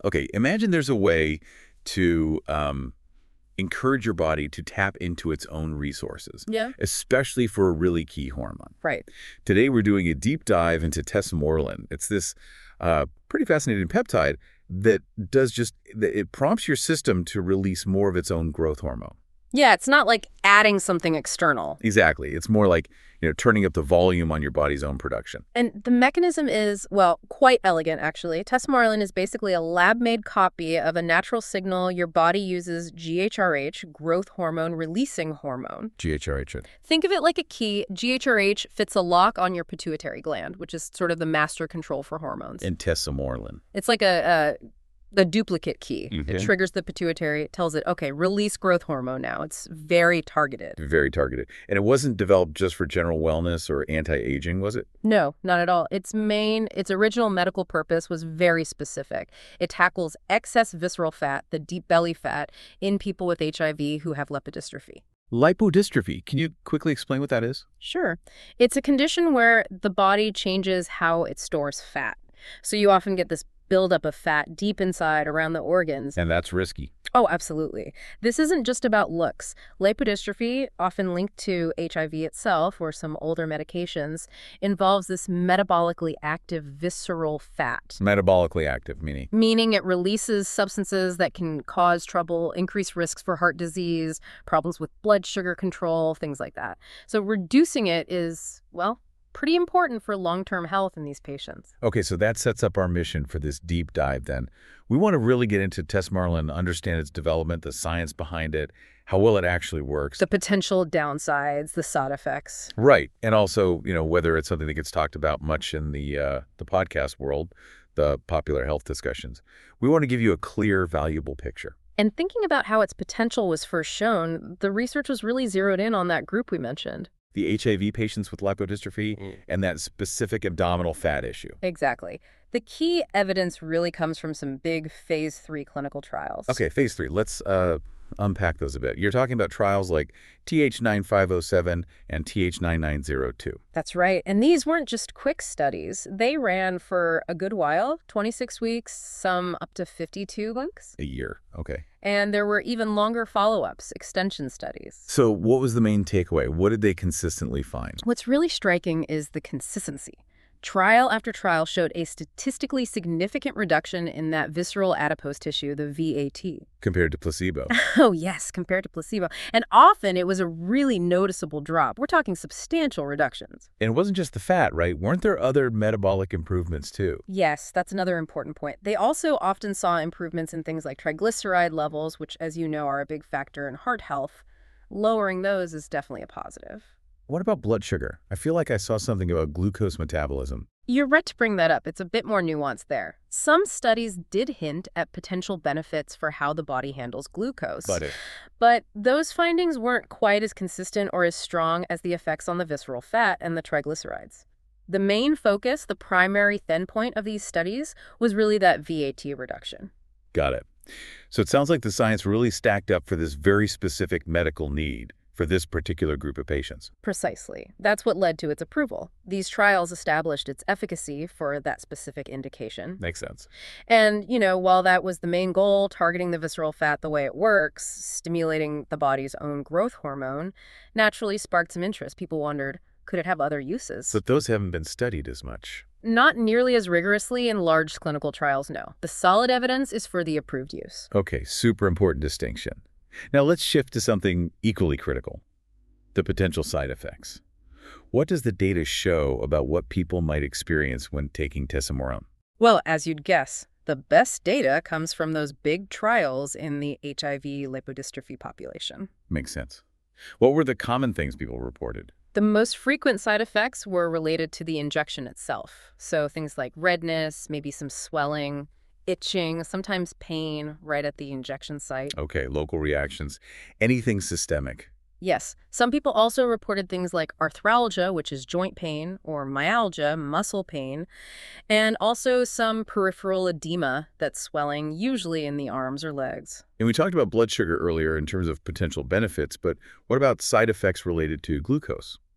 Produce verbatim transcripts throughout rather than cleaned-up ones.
Okay, imagine there's a way to um, encourage your body to tap into its own resources, Yeah. especially for a really key hormone. Right. Today, we're doing a deep dive into tesamorelin. It's this uh, pretty fascinating peptide that does just, that it prompts your system to release more of its own growth hormone. Yeah, it's not like adding something external. Exactly. It's more like, you know, turning up the volume on your body's own production. And the mechanism is, well, quite elegant, actually. Tesamorelin is basically a lab-made copy of a natural signal your body uses G H R H, growth hormone releasing hormone. G H R H. Think of it like a key. G H R H fits a lock on your pituitary gland, which is sort of the master control for hormones. And tesamorelin. It's like a... a the duplicate key. Okay. It triggers the pituitary. It tells it, okay, release growth hormone now. It's very targeted. Very targeted. And it wasn't developed just for general wellness or anti-aging, was it? No, not at all. Its main, its original medical purpose was very specific. It tackles excess visceral fat, the deep belly fat, in people with H I V who have lipodystrophy. Lipodystrophy. Can you quickly explain what that is? Sure. It's a condition where the body changes how it stores fat. So you often get this buildup of fat deep inside around the organs. And that's risky. Oh, absolutely. This isn't just about looks. Lipodystrophy, often linked to H I V itself or some older medications, involves this metabolically active visceral fat. Metabolically active, meaning? Meaning it releases substances that can cause trouble, increase risks for heart disease, problems with blood sugar control, things like that. So reducing it is, well, pretty important for long-term health in these patients. Okay, so that sets up our mission for this deep dive then. We want to really get into tesamorelin, understand its development, the science behind it, how well it actually works. The potential downsides, the side effects. Right, and also, you know, whether it's something that gets talked about much in the uh, the podcast world, the popular health discussions. We want to give you a clear, valuable picture. And thinking about how its potential was first shown, the research was really zeroed in on that group we mentioned. The H I V patients with lipodystrophy mm. and that specific abdominal fat issue. Exactly. The key evidence really comes from some big phase three clinical trials. Okay, phase three. Let's uh, unpack those a bit. You're talking about trials like T H nine five oh seven and T H nine nine oh two. That's right. And these weren't just quick studies. They ran for a good while, twenty-six weeks, some up to fifty-two weeks. A year. Okay. And there were even longer follow-ups, extension studies. So what was the main takeaway? What did they consistently find? What's really striking is the consistency. Trial after trial showed a statistically significant reduction in that visceral adipose tissue, the V A T. Compared to placebo. Oh, yes, compared to placebo. And often it was a really noticeable drop. We're talking substantial reductions. And it wasn't just the fat, right? Weren't there other metabolic improvements too? Yes, that's another important point. They also often saw improvements in things like triglyceride levels, which, as you know, are a big factor in heart health. Lowering those is definitely a positive. What about blood sugar? I feel like I saw something about glucose metabolism. You're right to bring that up. It's a bit more nuanced there. Some studies did hint at potential benefits for how the body handles glucose. But it... But those findings weren't quite as consistent or as strong as the effects on the visceral fat and the triglycerides. The main focus, the primary thin point of these studies, was really that V A T reduction. Got it. So it sounds like the science really stacked up for this very specific medical need for this particular group of patients. Precisely. That's what led to its approval. These trials established its efficacy for that specific indication. Makes sense. And, you know, while that was the main goal, targeting the visceral fat the way it works, stimulating the body's own growth hormone, naturally sparked some interest. People wondered, could it have other uses? But those haven't been studied as much. Not nearly as rigorously in large clinical trials, no. The solid evidence is for the approved use. Okay, super important distinction. Now let's shift to something equally critical, the potential side effects. What does the data show about what people might experience when taking tesamorelin? Well, as you'd guess, the best data comes from those big trials in the H I V lipodystrophy population. Makes sense. What were the common things people reported? The most frequent side effects were related to the injection itself. So things like redness, maybe some swelling, itching, sometimes pain right at the injection site. Okay, local reactions. Anything systemic? Yes. Some people also reported things like arthralgia, which is joint pain, or myalgia, muscle pain, and also some peripheral edema, that's swelling, usually in the arms or legs. And we talked about blood sugar earlier in terms of potential benefits, but what about side effects related to glucose?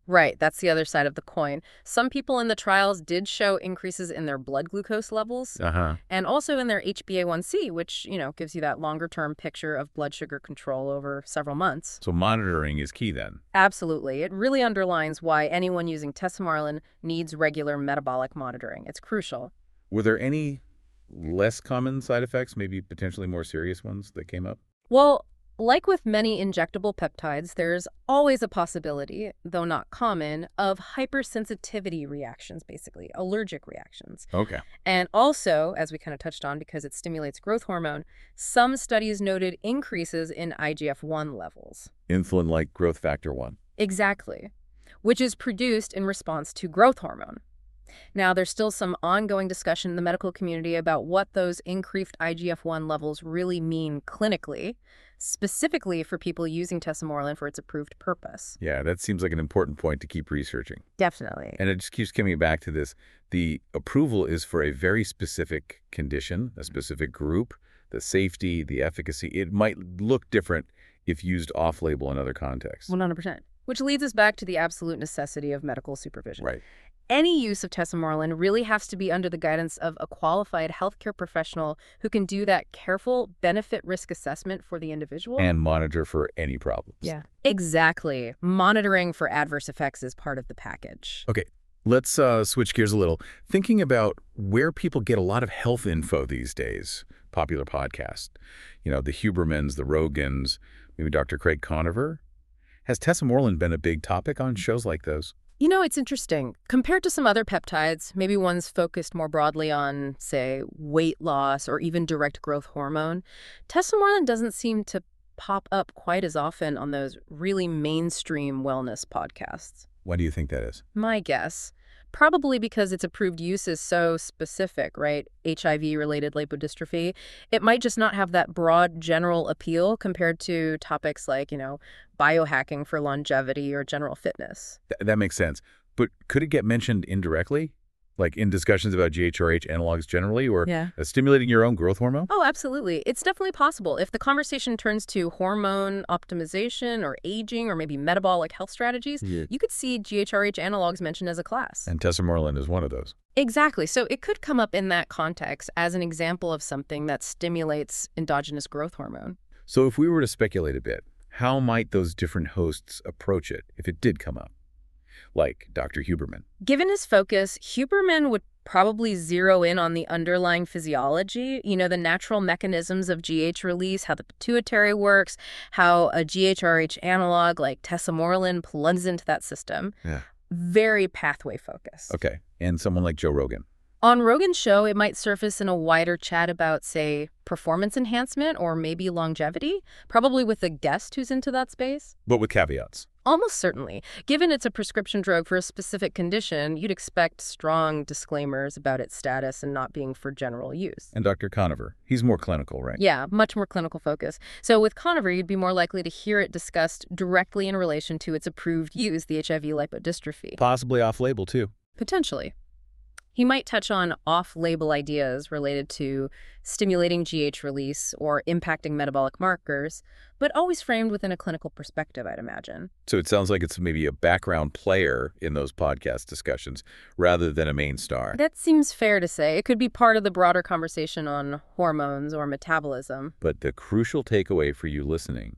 Right, that's the other side of the coin. Some people in the trials did show increases in their blood glucose levels Uh-huh. and also in their H b A one C, which, you know, gives you that longer-term picture of blood sugar control over several months. So monitoring is key then. Absolutely. It really underlines why anyone using Tesamorelin needs regular metabolic monitoring. It's crucial. Were there any less common side effects, maybe potentially more serious ones that came up? Well, like with many injectable peptides, there's always a possibility, though not common, of hypersensitivity reactions, basically, allergic reactions. Okay. And also, as we kind of touched on, because it stimulates growth hormone, some studies noted increases in I G F one levels. Insulin-like growth factor one. Exactly, which is produced in response to growth hormone. Now, there's still some ongoing discussion in the medical community about what those increased I G F one levels really mean clinically, specifically for people using Tesamorelin for its approved purpose. Yeah, that seems like an important point to keep researching. Definitely. And it just keeps coming back to this. The approval is for a very specific condition, a specific group, the safety, the efficacy. It might look different if used off-label in other contexts. one hundred percent. Which leads us back to the absolute necessity of medical supervision. Right. Any use of Tesamorelin really has to be under the guidance of a qualified healthcare professional who can do that careful benefit-risk assessment for the individual. And monitor for any problems. Yeah. Exactly. Monitoring for adverse effects is part of the package. Okay, let's uh, switch gears a little. Thinking about where people get a lot of health info these days, popular podcasts, you know, the Hubermans, the Rogans, maybe Doctor Craig Conover. Has Tesamorelin been a big topic on shows like those? You know, it's interesting. Compared to some other peptides, maybe ones focused more broadly on, say, weight loss or even direct growth hormone, Tesamorelin doesn't seem to pop up quite as often on those really mainstream wellness podcasts. Why do you think that is? My guess. Probably because its approved use is so specific, right? H I V-related lipodystrophy. It might just not have that broad general appeal compared to topics like, you know, biohacking for longevity or general fitness. Th that makes sense. But could it get mentioned indirectly? Like in discussions about G H R H analogs generally, or Yeah. uh, stimulating your own growth hormone? Oh, absolutely. It's definitely possible. If the conversation turns to hormone optimization or aging or maybe metabolic health strategies, Yeah. you could see G H R H analogs mentioned as a class. And Tesamorelin is one of those. Exactly. So it could come up in that context as an example of something that stimulates endogenous growth hormone. So if we were to speculate a bit, how might those different hosts approach it if it did come up? Like Doctor Huberman. Given his focus, Huberman would probably zero in on the underlying physiology, you know, the natural mechanisms of G H release, how the pituitary works, how a G H R H analog like Tesamorelin plugs into that system. Yeah. Very pathway focused. Okay. And someone like Joe Rogan. On Rogan's show, it might surface in a wider chat about, say, performance enhancement or maybe longevity, probably with a guest who's into that space. But with caveats. Almost certainly. Given it's a prescription drug for a specific condition, you'd expect strong disclaimers about its status and not being for general use. And Doctor Conover. He's more clinical, right? Yeah, much more clinical focus. So with Conover, you'd be more likely to hear it discussed directly in relation to its approved use, the H I V lipodystrophy. Possibly off-label, too. Potentially. He might touch on off-label ideas related to stimulating G H release or impacting metabolic markers, but always framed within a clinical perspective, I'd imagine. So it sounds like it's maybe a background player in those podcast discussions rather than a main star. That seems fair to say. It could be part of the broader conversation on hormones or metabolism. But the crucial takeaway for you listening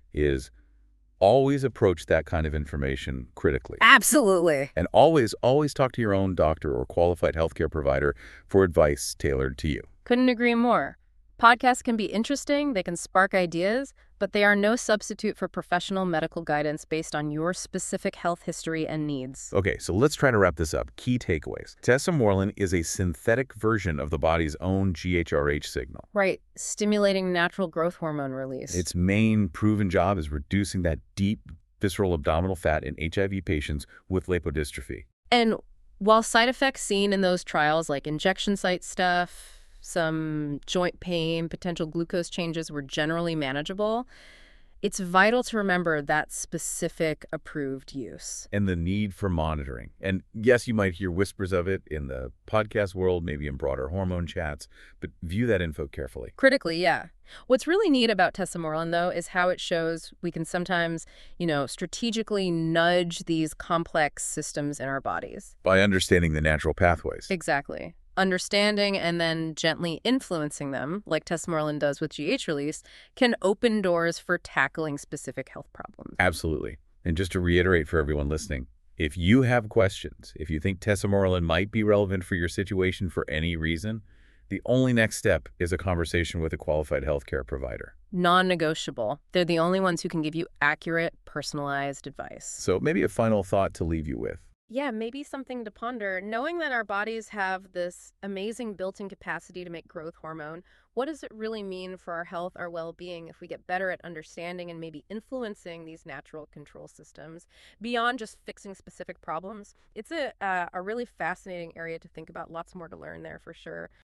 is always approach that kind of information critically. Absolutely. And always, always talk to your own doctor or qualified healthcare provider for advice tailored to you. Couldn't agree more. Podcasts can be interesting, they can spark ideas, but they are no substitute for professional medical guidance based on your specific health history and needs. Okay, so let's try to wrap this up. Key takeaways. Tesamorelin is a synthetic version of the body's own G H R H signal. Right, stimulating natural growth hormone release. Its main proven job is reducing that deep visceral abdominal fat in H I V patients with lipodystrophy. And while side effects seen in those trials, like injection site stuff, some joint pain, potential glucose changes were generally manageable, It's vital to remember that specific approved use. And the need for monitoring. And yes, you might hear whispers of it in the podcast world, maybe in broader hormone chats, but view that info carefully. Critically, yeah. What's really neat about tesamorelin, though, is how it shows we can sometimes, you know, strategically nudge these complex systems in our bodies. By understanding the natural pathways. Exactly. Understanding and then gently influencing them, like tesamorelin does with G H release, can open doors for tackling specific health problems. Absolutely. And just to reiterate for everyone listening, if you have questions, if you think tesamorelin might be relevant for your situation for any reason, the only next step is a conversation with a qualified healthcare provider. Non-negotiable. They're the only ones who can give you accurate, personalized advice. So maybe a final thought to leave you with. Yeah, maybe something to ponder. Knowing that our bodies have this amazing built-in capacity to make growth hormone, what does it really mean for our health, our well-being, if we get better at understanding and maybe influencing these natural control systems beyond just fixing specific problems? It's a, uh, a really fascinating area to think about. Lots more to learn there for sure.